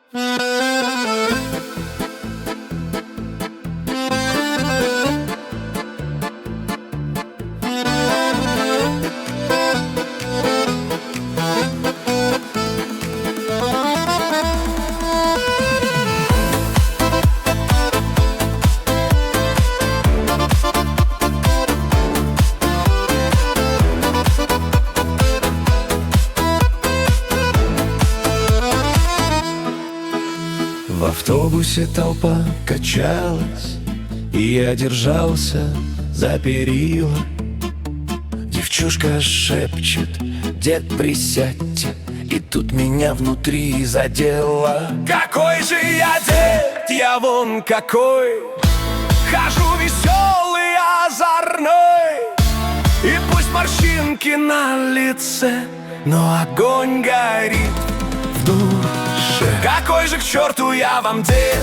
В автобусе толпа качалась, и я держался за перила. Девчушка шепчет: дед, присядьте. И тут меня внутри задело. Какой же я дед, я вон какой, хожу веселый, озорной. И пусть морщинки на лице, но огонь горит в душе. Какой же к черту я вам дед,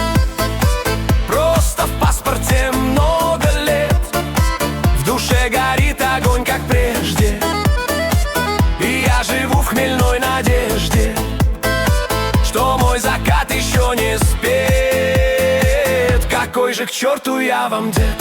просто в паспорте много лет. В душе горит огонь, как прежде, и я живу в хмельной надежде, что мой закат еще не спет. Какой же к черту я вам дед.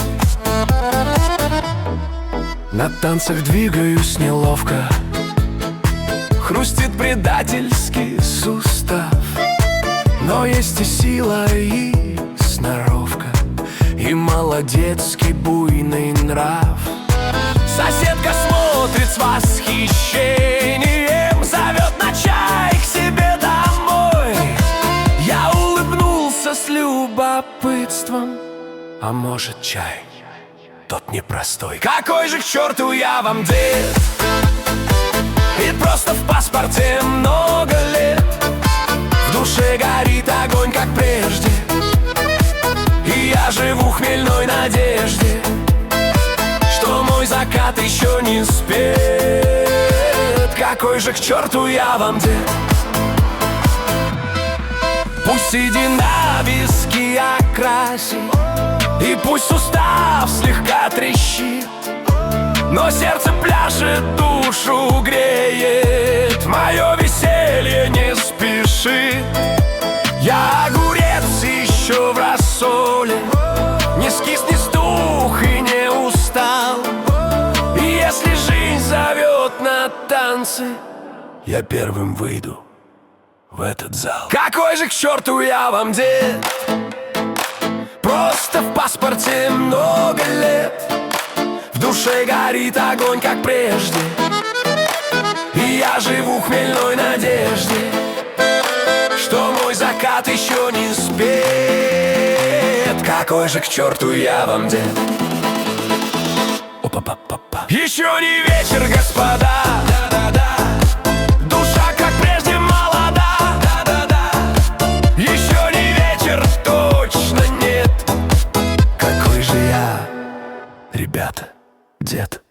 На танцах двигаюсь неловко, хрустит предательский сустав. Но есть и сила, и сноровка, и молодецкий буйный нрав. Соседка смотрит с восхищением, зовет на чай к себе домой. Я улыбнулся с любопытством, а может, чай тот непростой. Какой же к черту я вам дед, и просто в паспорте много лет. В душе горит огонь, как прежде, и я живу в хмельной надежде, что мой закат еще не спет. Какой же к черту я вам дед. Пусть седина виски окрасит, и пусть сустав слегка трещит, но сердце пляшет, душу греет. Мое веселье не спешит. Я огурец еще в рассоле, не скис, не стух и не устал. И если жизнь зовет на танцы, я первым выйду в этот зал. Какой же к черту я вам дед, просто в паспорте много лет. В душе горит огонь, как прежде, и я живу в хмельной надежде, что мой закат еще не спет. Какой же к черту я вам дед. Опа-па-па-па. Еще не вечер, господа, да-да-да. Душа, как прежде, молода, да-да-да. Еще не вечер, точно нет. Какой же я, ребята, дед.